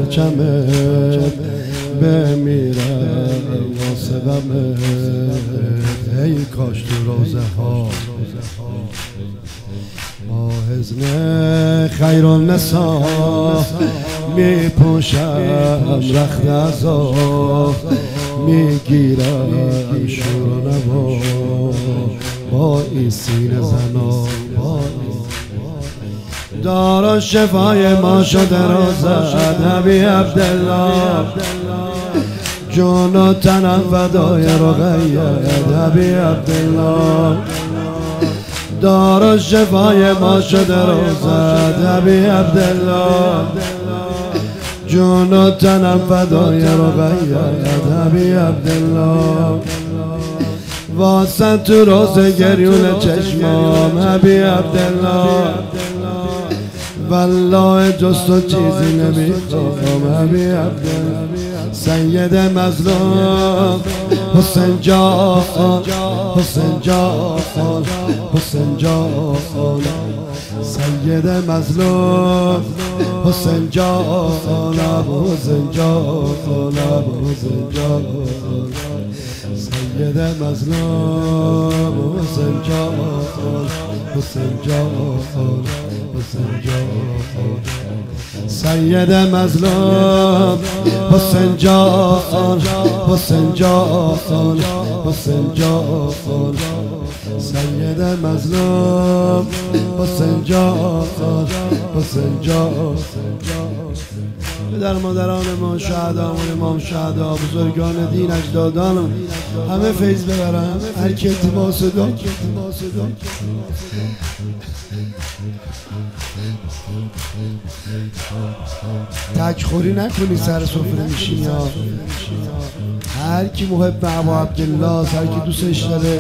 پرچمت بمیرم واسه غمت. ای کاش تو روزه ها با حزن خیرالنسا می پوشم رخت عزا، می گیرم شور و نوا با این سینه زنا. دارا شفای ما شده روزت نبی عبدالله، جون و تنم فدای رقیت نبی عبدالله. دارا شفای ما شده روزت نبی عبدالله، جون و تنم فدای رقیت نبی عبدالله. واسه تو روز گریون چشمام نبی عبدالله، والله جز تو چیزی نمیخوام نبی عبدالله. سید مظلوم حسین جان، حسین جان، حسین جان. سید مظلوم حسین جان، حسین جان، حسین جان. سید مظلوم حسین جان، حسین جان، حسین جان. سید مظلوم حسین جان، حسین جان، حسین جان. سید مظلوم حسین جان، حسین جان. پدر مادران ما، شهدامان امام شهدا، بزرگان دین، اجدادان همه فیض ببرن. هر کی التماس داد تکخوری نکنی سر سفره میشین. یا هر کی محب ابا عبدالله، هر کی دوستش داره،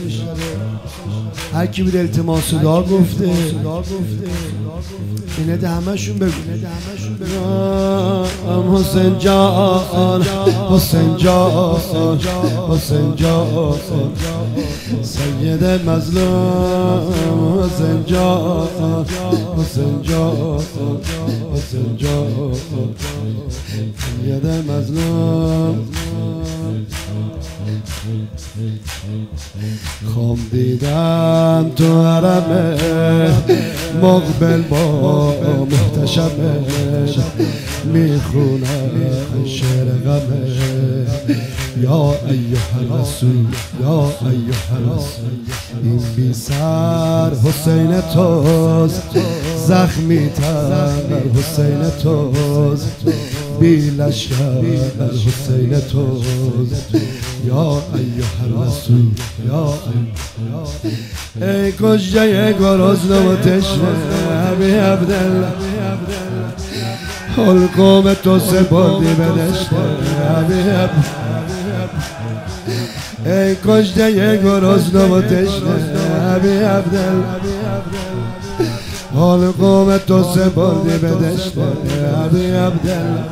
هر کی بود التماس دعا گفته، اینه ده همشون بگو. حسین جان، حسین جان، حسین جان. سید مظلوم حسین جان، حسین جان، حسین جان. سید مظلوم خم دیدم تو حرم مقبل با محتشمه، میخونم شعر غمه. یا ایها الرسول، یا ایها الرسول. این بی سر حسین توست، زخمی تر حسین توست، بی لشکر حسین توست. یا ایها الرسول، یا ای کشته گرسنه و تشنه ابی عبدالله، حلقوم تو سپردی به دشت ابی عبدالله. ای کشته گرسنه و تشنه ابی عبدالله، حلقوم تو سپردی به دشت ابی عبدالله.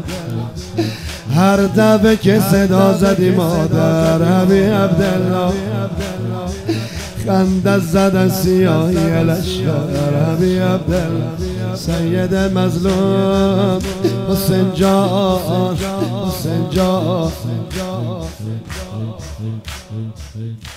هر دفعه که صدا زدی مادر ابی عبدالله، خنده زدن سیاهی لشکر ابی عبدالله. سید مظلوم حسین جان، حسین جان.